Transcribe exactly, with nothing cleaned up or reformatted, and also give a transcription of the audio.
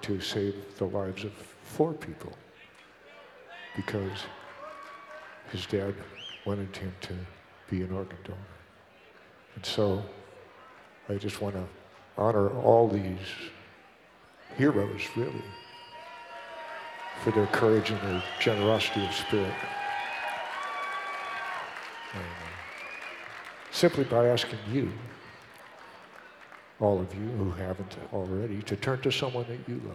to save the lives of four people because his dad wanted him to be an organ donor. And so I just want to honor all these heroes, really, for their courage and their generosity of spirit. And, uh, simply by asking you, all of you who haven't already, to turn to someone that you love.